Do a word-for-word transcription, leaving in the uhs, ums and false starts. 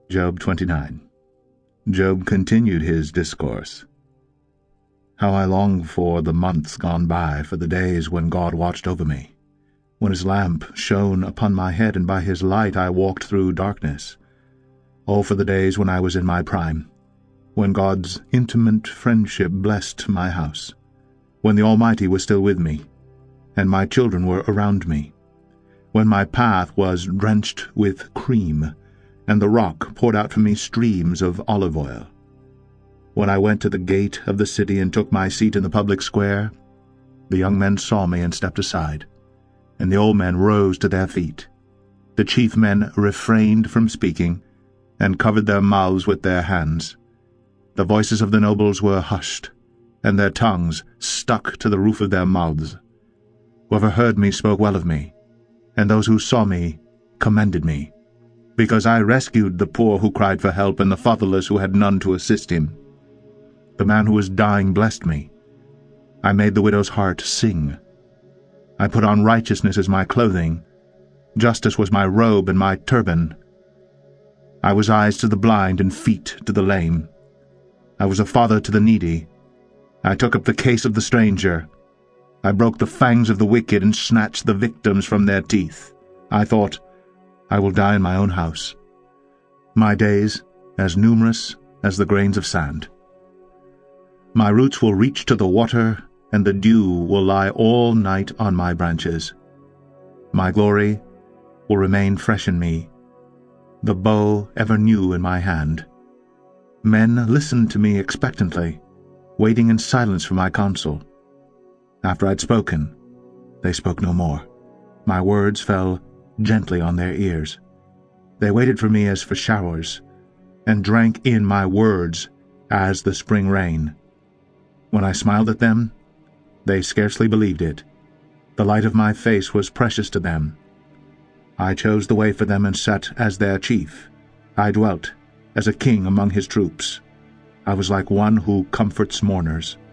Job twenty-nine. Job continued his discourse. How I long for the months gone by, for the days when God watched over me, when his lamp shone upon my head, and by his light I walked through darkness. Oh, for the days when I was in my prime, when God's intimate friendship blessed my house, when the Almighty was still with me, and my children were around me, when my path was drenched with cream, and the rock poured out for me streams of olive oil. When I went to the gate of the city and took my seat in the public square, the young men saw me and stepped aside, and the old men rose to their feet. The chief men refrained from speaking, and covered their mouths with their hands. The voices of the nobles were hushed, and their tongues stuck to the roof of their mouths. Whoever heard me spoke well of me, and those who saw me commended me, because I rescued the poor who cried for help, and the fatherless who had none to assist him. The man who was dying blessed me. I made the widow's heart sing. I put on righteousness as my clothing. Justice was my robe and my turban. I was eyes to the blind and feet to the lame. I was a father to the needy. I took up the case of the stranger. I broke the fangs of the wicked and snatched the victims from their teeth. I thought, I will die in my own house, my days as numerous as the grains of sand. My roots will reach to the water, and the dew will lie all night on my branches. My glory will remain fresh in me, the bow ever new in my hand. Men listened to me expectantly, waiting in silence for my counsel. After I'd spoken, they spoke no more. My words fell gently on their ears. They waited for me as for showers, and drank in my words as the spring rain. When I smiled at them, they scarcely believed it. The light of my face was precious to them. I chose the way for them and sat as their chief. I dwelt as a king among his troops. I was like one who comforts mourners.